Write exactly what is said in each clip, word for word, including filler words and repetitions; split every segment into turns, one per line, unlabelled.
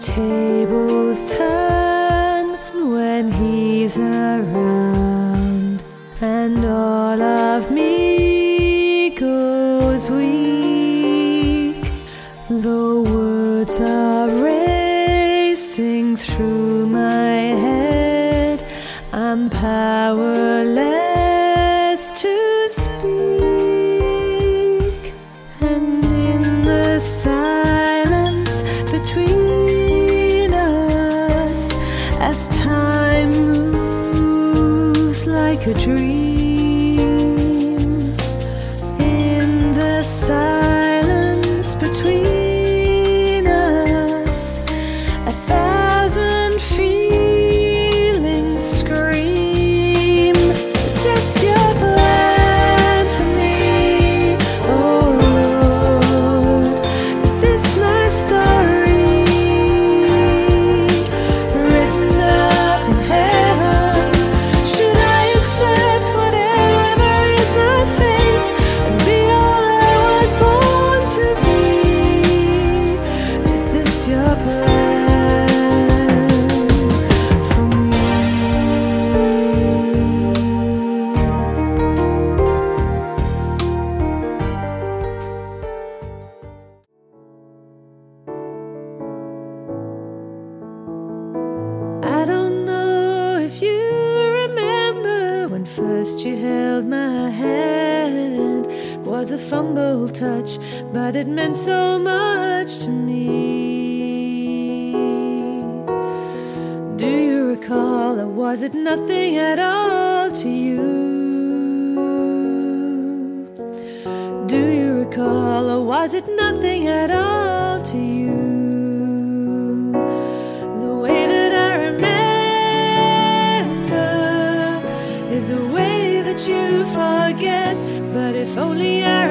tables turn when he's around, and all of me goes weak. The words are racing through my head, I'm powerless to speak. And in the silence between us, as time moves like a dream, in the silence between us, a thousand feelings scream. Is this your plan for me, oh Lord? Is this my story, written up in heaven? Should I accept whatever is my fate and be all I was born to be? Is this your plan for me? I don't know if you remember when first you held my hand. It was a fumble touch, but it meant so much to me. Do you recall, or was it nothing at all to you? Do you recall, or was it nothing at all to you? The way that I remember is the way that you forget. But if only I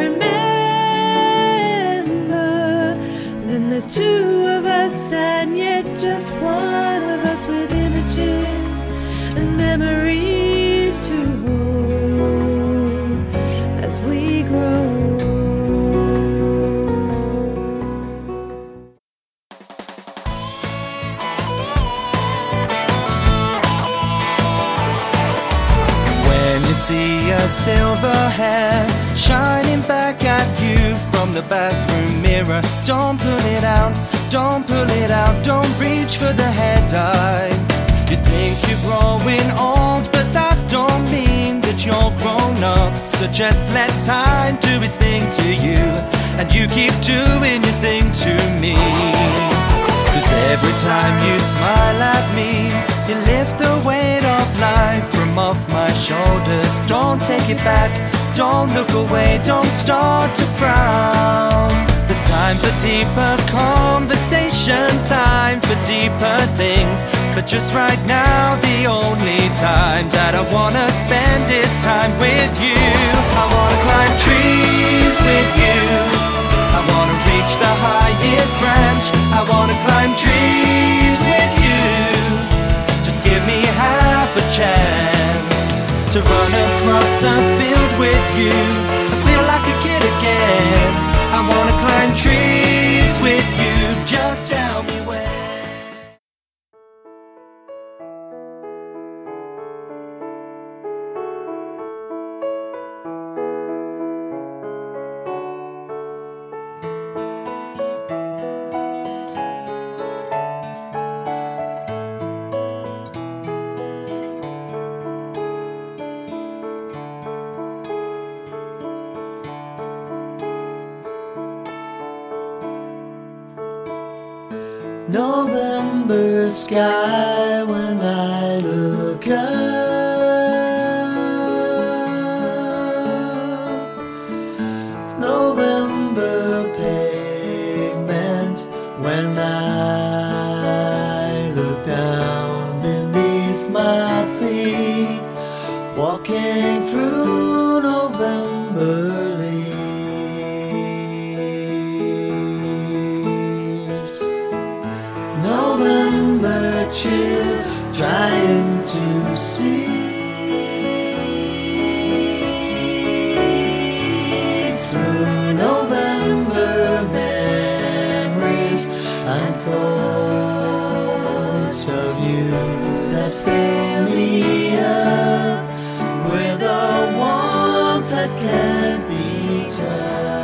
remember, then there's two of us, and yet just one of us, with images and memories to hold as we grow.
When you see a silver hair shining back at you from the bathroom mirror, don't pull it out, don't pull it out, don't reach for the hair dye. You think you're growing old, but that don't mean that you're grown up. So just let time do its thing to you, and you keep doing your thing to me. Cause every time you smile at me, you lift the weight of life from off my shoulders. Don't take it back, don't look away, don't start to frown. There's time for deeper conversation, time for deeper things. But just right now, the only time that I wanna spend is time with you. I wanna climb trees with you, I wanna reach the highest branch. I wanna climb trees with you. Just give me half a chance to run across a field with you. I feel like a kid again. I wanna climb trees with you. Just tell me when.
November sky when I look up, November pavement when I look down beneath my feet, walking through November November chill, trying to see through November memories unfold. parts of you that fill me up with a warmth that can't be touched.